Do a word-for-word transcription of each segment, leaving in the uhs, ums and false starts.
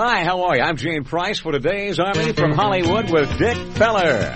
Hi, how are you? I'm Gene Price for today's Army from Hollywood with Dick Feller.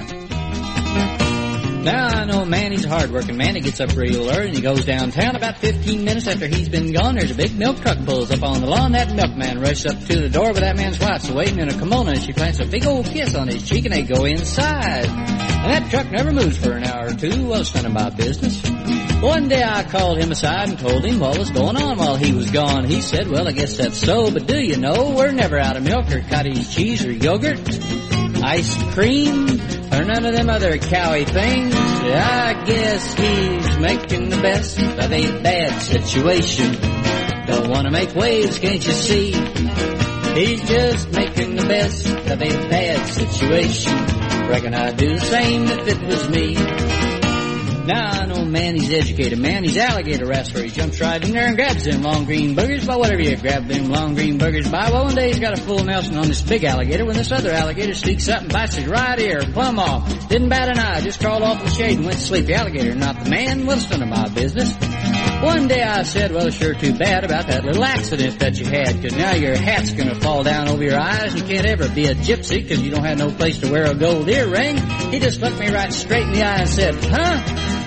Now, I know a man, he's a hard-working man. He gets up real early and he goes downtown. About fifteen minutes after he's been gone, there's a big milk truck pulls up on the lawn. That milkman rushes up to the door, but that man's wife's waiting in a kimono, and she plants a big old kiss on his cheek, and they go inside. And that truck never moves for an hour or two. Well, it's none of my business. One day I called him aside and told him what was going on while he was gone. He said, well, I guess that's so, but do you know, we're never out of milk or cottage cheese or yogurt, ice cream, or none of them other cowy things. I guess he's making the best of a bad situation. Don't want to make waves, can't you see? He's just making the best of a bad situation. Reckon I'd do the same if it was me. Now, I know, man, he's educated, man. He's alligator wrestler. He jumps right in there and grabs them long green boogers. But whatever you grab them long green boogers by, well, one day he's got a full Nelson on this big alligator when this other alligator sneaks up and bites his right ear plumb off. Didn't bat an eye, just crawled off in the shade and went to sleep. The alligator, not the man. Well, it's none of my business. One day I said, well, it's sure too bad about that little accident that you had, because now your hat's going to fall down over your eyes. You can't ever be a gypsy because you don't have no place to wear a gold earring. He just looked me right straight in the eye and said, huh?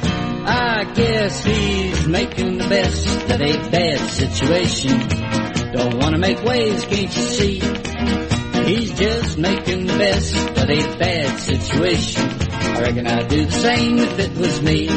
I guess he's making the best of a bad situation. Don't want to make waves, can't you see? He's just making the best of a bad situation. I reckon I'd do the same if it was me.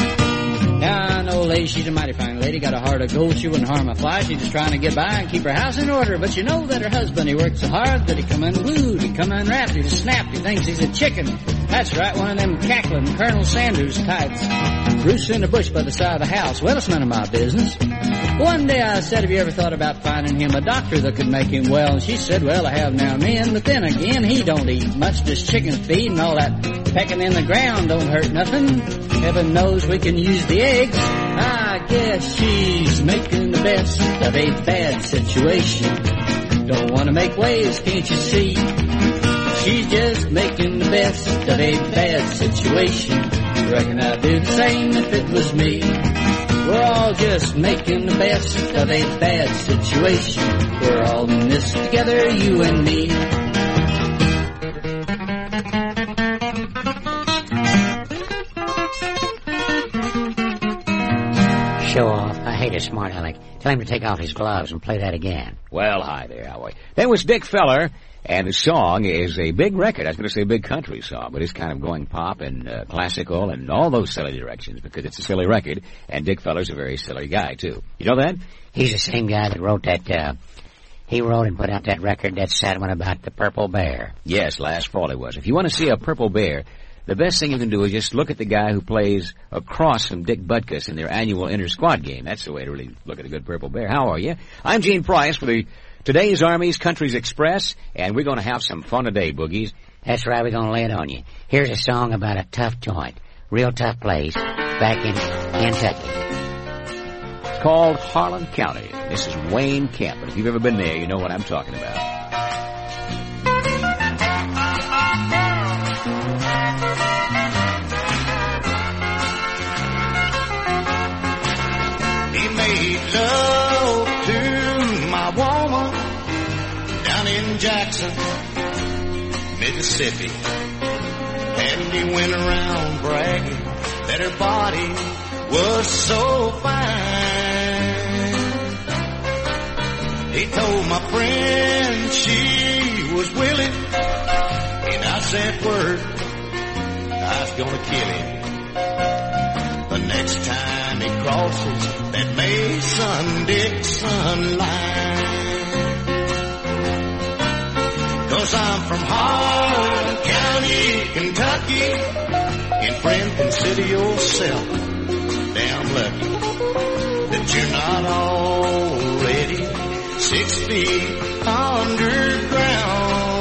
Now, I know, lady, she's a mighty fine lady, got a heart of gold, she wouldn't harm a fly. She's just trying to get by and keep her house in order. But you know that her husband, he works so hard that he come unglued, he come unwrapped, he snapped, he thinks he's a chicken. That's right, one of them cackling Colonel Sanders types. Roosts in the bush by the side of the house. Well, it's none of my business. One day I said, have you ever thought about finding him a doctor that could make him well? And she said, well, I have now and then, but then again, he don't eat much. Just chicken feed and all that pecking in the ground don't hurt nothing. Heaven knows we can use the eggs. I guess she's making the best of a bad situation. Don't want to make waves, can't you see? She's just making the best of a bad situation. Reckon I'd do the same if it was me. We're all just making the best of a bad situation. We're all in this together, you and me. Show off. I hate a smart aleck. Tell him to take off his gloves and play that again. Well, hi there, how are you? That was Dick Feller, and the song is a big record. I was going to say a big country song, but it's kind of going pop and uh, classical and all those silly directions because it's a silly record, and Dick Feller's a very silly guy, too. You know that? He's the same guy that wrote that, uh, he wrote and put out that record, that sad one about the purple bear. Yes, last fall it was. If you want to see a purple bear, the best thing you can do is just look at the guy who plays across from Dick Butkus in their annual inter-squad game. That's the way to really look at a good purple bear. How are you? I'm Gene Price for the Today's Army's Country's Express, and we're going to have some fun today, Boogies. That's right, we're going to lay it on you. Here's a song about a tough joint, real tough place, back in Kentucky. It's called Harlan County. This is Wayne Kemp, and if you've ever been there, you know what I'm talking about. He made love to my woman down in Jackson, Mississippi. And he went around bragging that her body was so fine. He told my friend she was willing, and I said word, I was gonna kill him the next time he crosses that Mason-Dixon line. 'Cause I'm from Harlan County, Kentucky, and friend, consider yourself damn lucky that you're not already six feet underground.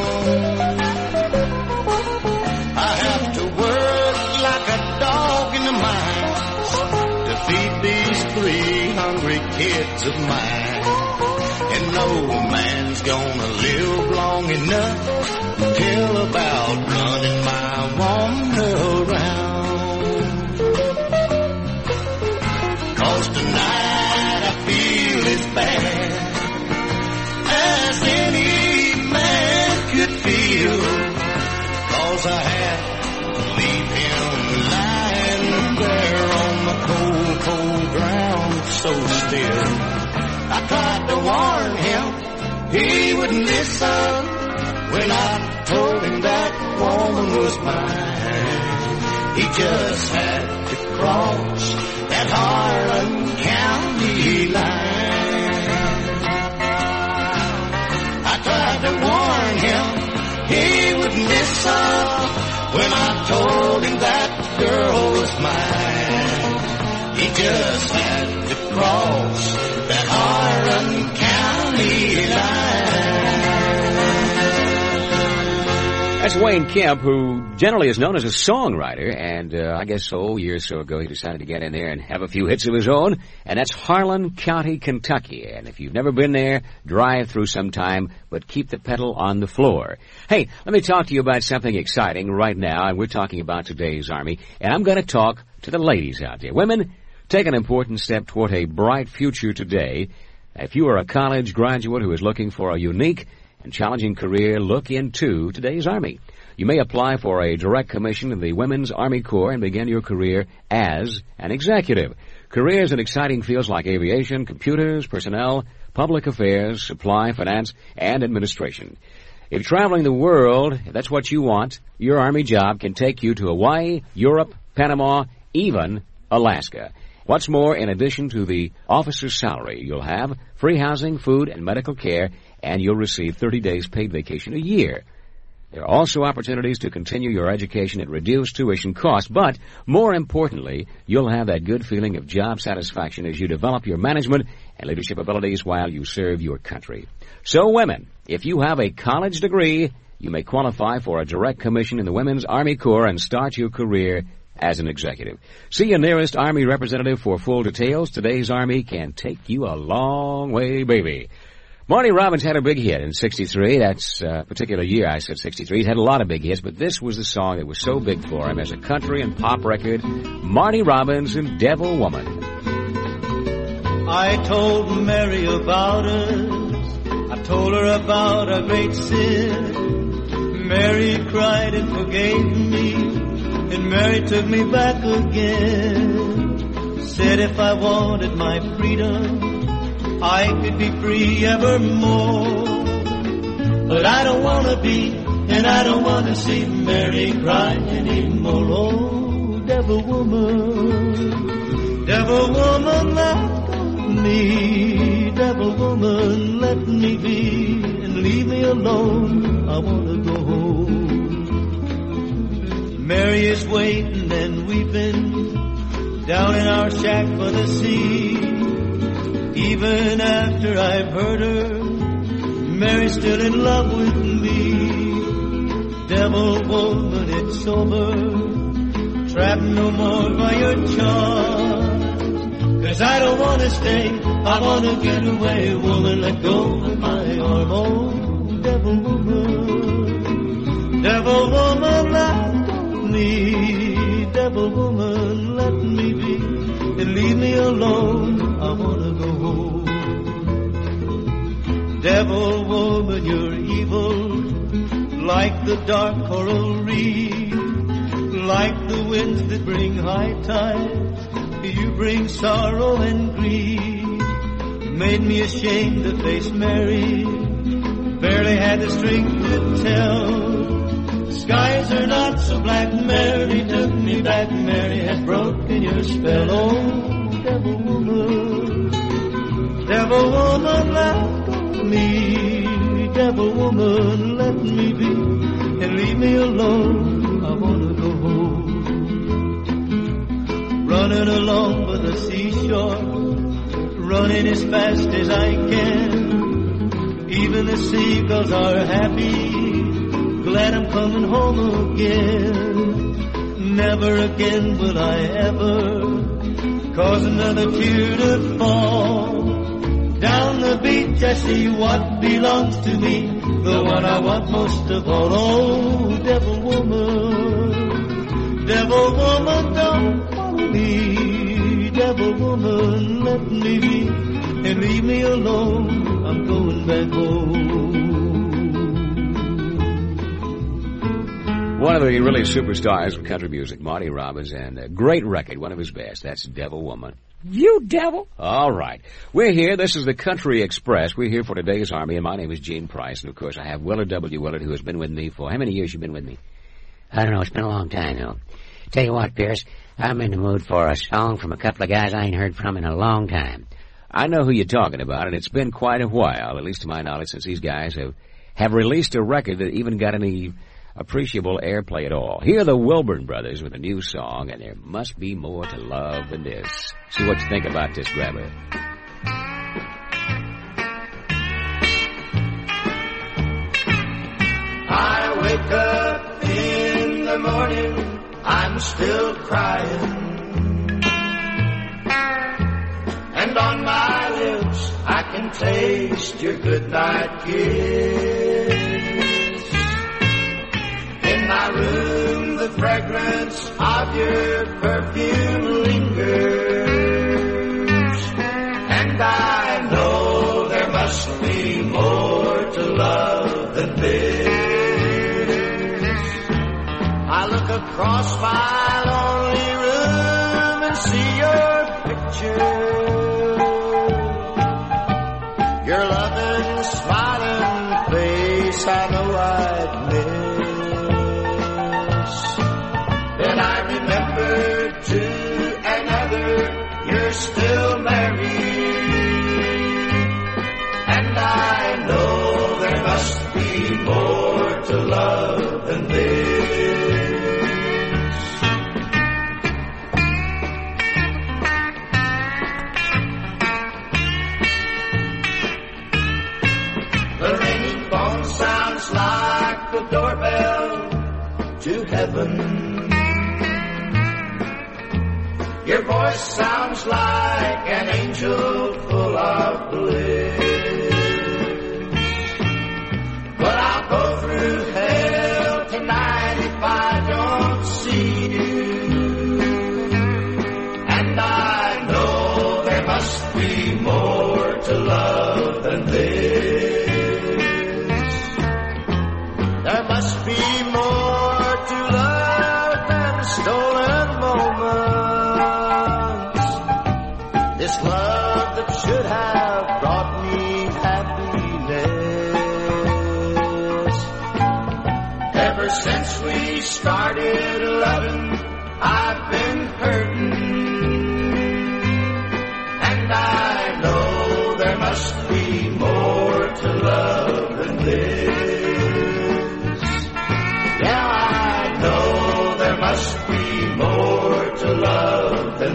I have to work like a dog in the mines to feed these three hungry kids of mine. And no man's gonna live long enough to tell about running my woman around. 'Cause tonight I feel as bad as any still. I tried to warn him, he wouldn't listen when I told him that woman was mine. He just had to cross that Harlan County line. I tried to warn him, he wouldn't listen when I told him that girl was mine. He just had to cross that Harlan County line. That's Wayne Kemp, who generally is known as a songwriter, and uh, I guess so, a year or so ago he decided to get in there and have a few hits of his own, and that's Harlan County, Kentucky. And if you've never been there, drive through sometime, but keep the pedal on the floor. Hey, let me talk to you about something exciting right now, and we're talking about today's Army, and I'm going to talk to the ladies out there. Women, take an important step toward a bright future today. If you are a college graduate who is looking for a unique and challenging career, look into today's Army. You may apply for a direct commission in the Women's Army Corps and begin your career as an executive. Careers in exciting fields like aviation, computers, personnel, public affairs, supply, finance, and administration. If traveling the world, if that's what you want, your Army job can take you to Hawaii, Europe, Panama, even Alaska. What's more, in addition to the officer's salary, you'll have free housing, food, and medical care, and you'll receive thirty days paid vacation a year. There are also opportunities to continue your education at reduced tuition costs, but more importantly, you'll have that good feeling of job satisfaction as you develop your management and leadership abilities while you serve your country. So women, if you have a college degree, you may qualify for a direct commission in the Women's Army Corps and start your career as an executive. See your nearest Army representative for full details. Today's Army can take you a long way, baby. Marty Robbins had a big hit in sixty-three. That's a particular year, I said sixty-three. He's had a lot of big hits, but this was the song that was so big for him as a country and pop record. Marty Robbins and Devil Woman. I told Mary about us. I told her about our great sin. Mary cried and forgave me, and Mary took me back again. Said if I wanted my freedom, I could be free evermore. But I don't want to be, and I don't want to see Mary cry anymore. Oh, devil woman, devil woman, let me, devil woman, let me be, and leave me alone. I want to go home. Mary is waiting and weeping down in our shack by the sea. Even after I've heard her, Mary's still in love with me. Devil woman, it's over, trapped no more by your charm. Cause I don't wanna stay, I wanna get away. Woman, let go of my arm. Oh, devil woman, devil woman, let me, devil woman, let me be, and leave me alone. I wanna go home. Devil woman, you're evil, like the dark coral reef, like the winds that bring high tides. You bring sorrow and grief. Made me ashamed to face Mary, barely had the strength to tell. Skies are not so black. Mary took me back. Mary has broken your spell. Oh, devil woman, devil woman, let me, devil woman, let me be, and leave me alone. I wanna go home. Running along by the seashore, running as fast as I can. Even the seagulls are happy, glad I'm coming home again. Never again will I ever cause another tear to fall. Down the beach I see what belongs to me, the one I want most of all. Oh, devil woman, devil woman, don't follow me. Devil woman, let me be, and leave me alone. I'm going back home. One of the really superstars of country music, Marty Robbins, and a great record, one of his best. That's Devil Woman. You devil. All right. We're here. This is the Country Express. We're here for today's Army, and my name is Gene Price. And, of course, I have Willard W. Willard, who has been with me for... How many years you been with me? I don't know. It's been a long time, though. Tell you what, Pierce, I'm in the mood for a song from a couple of guys I ain't heard from in a long time. I know who you're talking about, and it's been quite a while, at least to my knowledge, since these guys have, have released a record that even got any appreciable airplay at all. Here are the Wilburn Brothers with a new song, and there must be more to love than this. See what you think about this, Grabber. I wake up in the morning, I'm still crying, and on my lips I can taste your goodnight kiss. In my room the fragrance of your perfume lingers, and I know there must be more to love than this. I look across my lonely room and see your picture, your loving, smiling face I know I'd miss. Then I remember to another you're still married, and I know there must be more to love than this. Like the doorbell to heaven, your voice sounds like an angel full of bliss. But I'll go through hell tonight if I don't see you, and I know there must be more to love than this. There must be more to love than stolen moments. This love that should have brought me happiness. Ever since we started loving, I've been hurting, and I know there must be more to love than this. Must be more to love than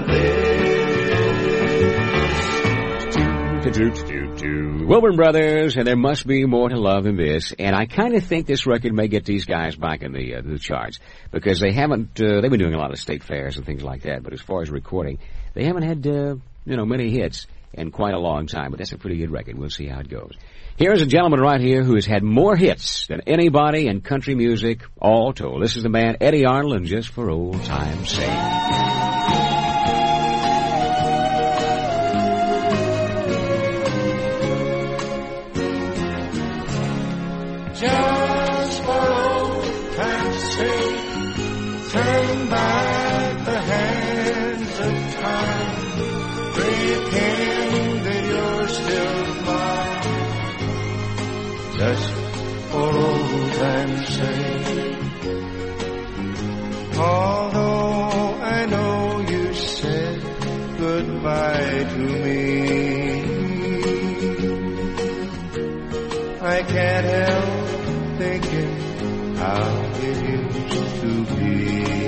this. Wilburn Brothers, and there must be more to love than this. And I kind of think this record may get these guys back in the uh, the charts, because they haven't. Uh, they've been doing a lot of state fairs and things like that. But as far as recording, they haven't had uh, you know many hits in quite a long time. But that's a pretty good record. We'll see how it goes. Here's a gentleman right here who has had more hits than anybody in country music, all told. This is the man, Eddie Arnold, and Just for Old Time's Sake. Just for old time's sake, turn back the hands of time, pretend that you're still mine. Just for old time's sake. Although I know you said goodbye to me, I can't help thinking how it used to be.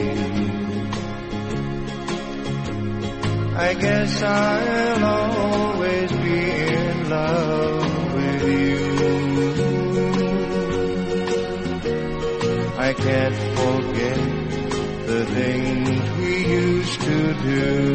I guess I'll always be in love with you. I can't forget the things we used to do.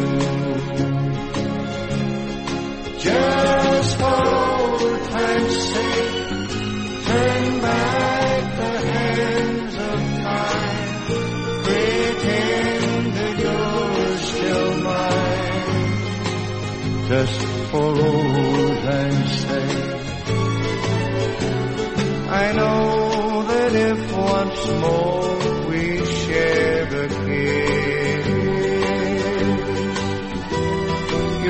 Just for old time's sake, turn back the hands of time, pretend that you're still mine. Just for old time's sake. I know that if once more we shared a kiss,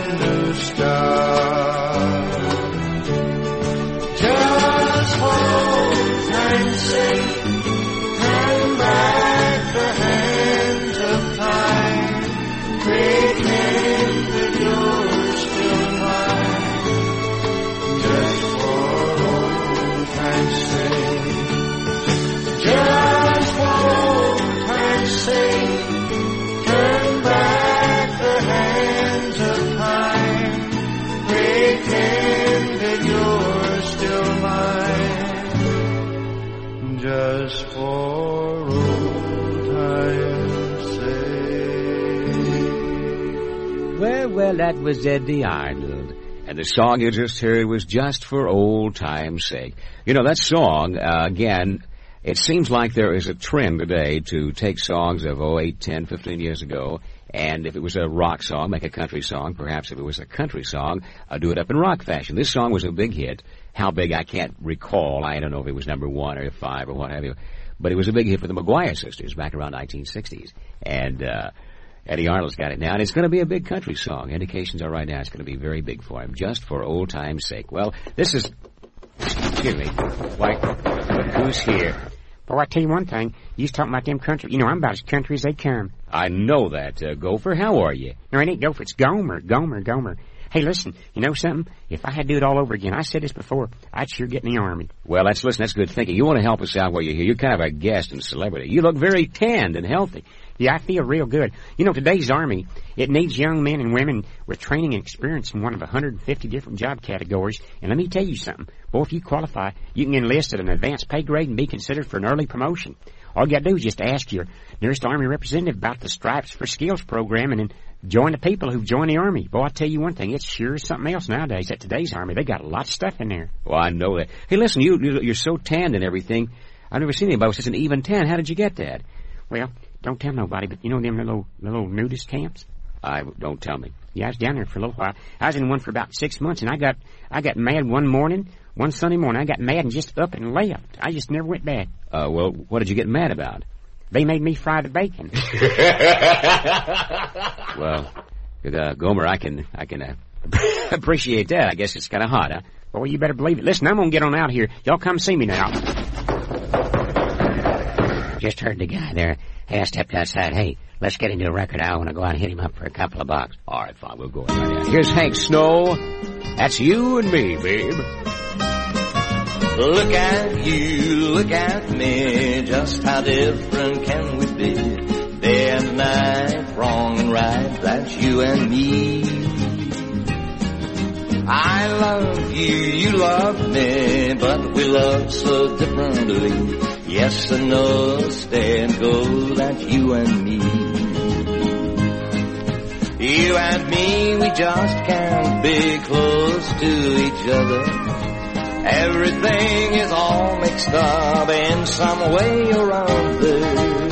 new start. Just hold time's sake, turn back the hands of time, pretend that you're still mine. Just for old time's sake, just for old time's sake, turn back the hands of time, pretend that you're still mine, just for old time's sake. Well, well, that was Eddie Arnold. And the song you just heard was Just for Old Time's Sake. You know, that song, uh, again, it seems like there is a trend today to take songs of, oh, eight, ten, fifteen years ago, and if it was a rock song, make a country song. Perhaps if it was a country song, uh, do it up in rock fashion. This song was a big hit. How big, I can't recall. I don't know if it was number one or five or what have you. But it was a big hit for the McGuire sisters back around nineteen sixties. And uh, Eddie Arnold's got it now, and it's going to be a big country song. Indications are right now it's going to be very big for him, just for old time's sake. Well, this is... Excuse me. Why, who's here? Boy, I tell you one thing. You was talking about them country. You know, I'm about as country as they come. I know that, uh, Gopher. How are you? No, it ain't Gopher. It's Gomer. Gomer. Gomer. Hey, listen. You know something? If I had to do it all over again, I said this before, I'd sure get in the Army. Well, that's, listen, that's good thinking. You want to help us out while you're here. You're kind of a guest and celebrity. You look very tanned and healthy. Yeah, I feel real good. You know, today's Army, it needs young men and women with training and experience in one of one hundred fifty different job categories. And let me tell you something. Boy, if you qualify, you can enlist at an advanced pay grade and be considered for an early promotion. All you got to do is just ask your nearest Army representative about the Stripes for Skills program and then join the people who've joined the Army. Boy, I'll tell you one thing. It's sure something else nowadays. At today's Army, they got a lot of stuff in there. Well, I know that. Hey, listen, you, you're so tanned and everything. I've never seen anybody with such an even tan. How did you get that? Well, don't tell nobody, but you know them little little nudist camps? I don't tell me. Yeah, I was down there for a little while. I was in one for about six months, and I got I got mad one morning, one Sunday morning. I got mad and just up and left. I just never went back. Uh, well, what did you get mad about? They made me fry the bacon. Well, uh, Gomer, I can I can uh, appreciate that. I guess it's kind of hot, huh? Well, you better believe it. Listen, I'm gonna get on out here. Y'all come see me now. Just heard the guy there. Hey, I stepped outside. Hey, let's get into a record. I want to go out and hit him up for a couple of bucks. All right, fine. We'll go right now. Here's Hank Snow. That's you and me, babe. Look at you, look at me. Just how different can we be? Day and night, wrong and right. That's you and me. I love you, you love me, but we love so differently. Yes and no, stay and go, that's you and me. You and me, we just can't be close to each other. Everything is all mixed up in some way or other.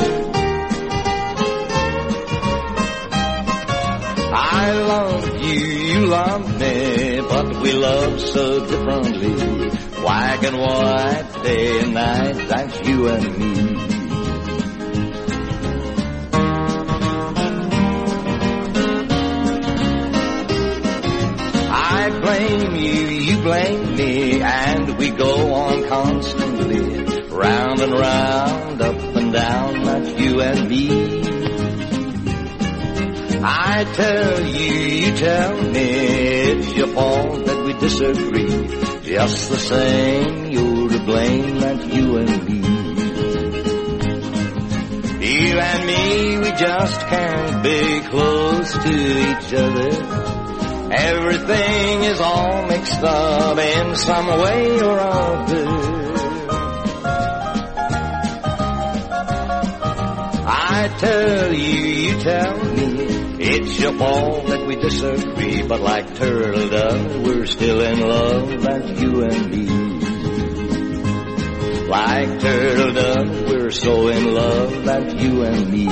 I love you, you love me, but we love so differently. Black and white, day and night, that's you and me. I blame you, you blame me, and we go on constantly. Round and round, up and down, that's you and me. I tell you, you tell me, it's your fault that we disagree. Just the same, you're to blame, that's you and me. You and me, we just can't be close to each other. Everything is all mixed up in some way or other. I tell you, you tell me, it's your fault that we disagree, but like turtle dove, we're still in love, that's you and me. Like turtle dove, we're so in love, that's you and me.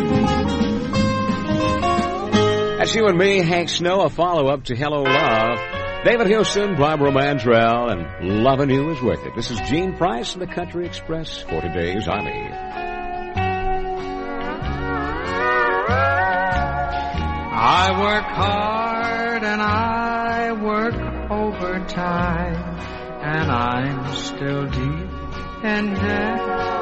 That's you and me, Hank Snow, a follow-up to Hello Love. David Houston, Barbara Mandrell, and Lovin' You Is Worth It. This is Gene Price and the Country Express for today's Army. I work hard and I work overtime, and I'm still deep in debt.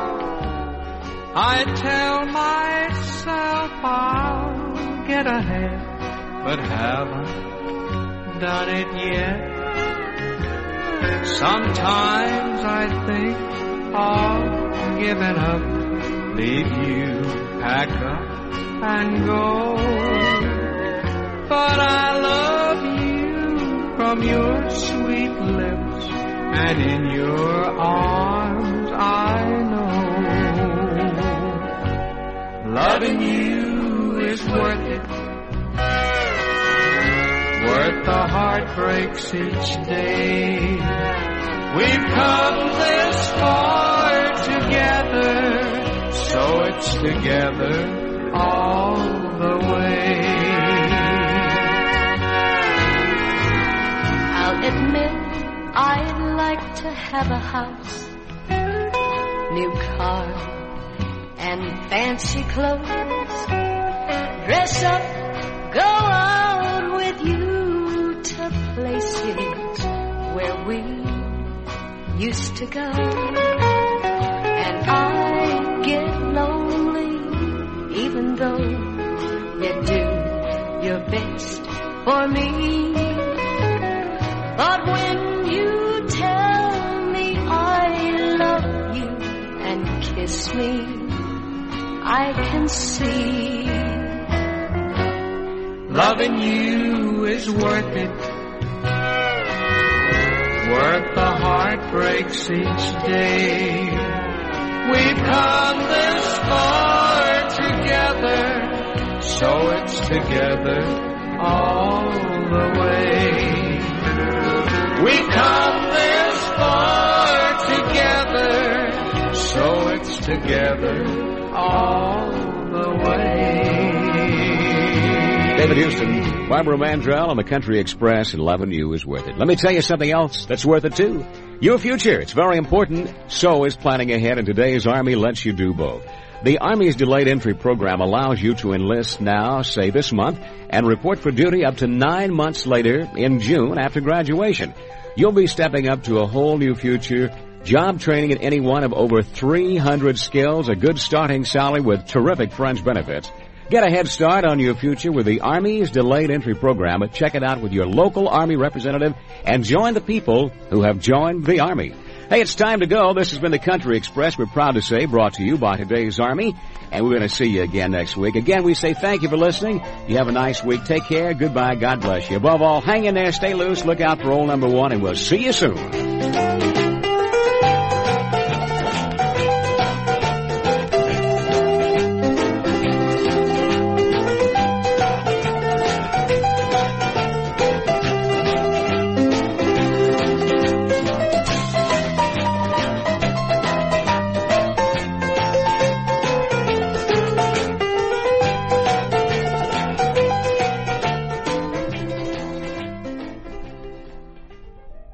I tell myself I'll get ahead, but haven't done it yet. Sometimes I think of giving up, leave you, pack up and go. But I love you from your sweet lips, and in your arms I know. Loving you is worth it, worth the heartbreaks each day. We've come this far together, so it's together all the way. I'll admit I'd like to have a house, new car, and fancy clothes. Dress up, go out with you to places where we used to go. And I get lonely even though you do your best for me. But when you tell me I love you and kiss me, I can see loving you is worth it, worth the heartbreaks each day. We've come this far together, so it's together all the way. We've come this far together, so it's together all the way. David Houston, Barbara Mandrell on the Country Express, and loving you is worth it. Let me tell you something else that's worth it too. Your future, it's very important. So is planning ahead, and today's Army lets you do both. The Army's delayed entry program allows you to enlist now, say this month, and report for duty up to nine months later in June after graduation. You'll be stepping up to a whole new future, job training in any one of over three hundred skills, a good starting salary with terrific fringe benefits. Get a head start on your future with the Army's delayed entry program. Check it out with your local Army representative and join the people who have joined the Army. Hey, it's time to go. This has been the Country Express, we're proud to say, brought to you by today's Army. And we're going to see you again next week. Again, we say thank you for listening. You have a nice week. Take care. Goodbye. God bless you. Above all, hang in there. Stay loose. Look out for old number one, and we'll see you soon.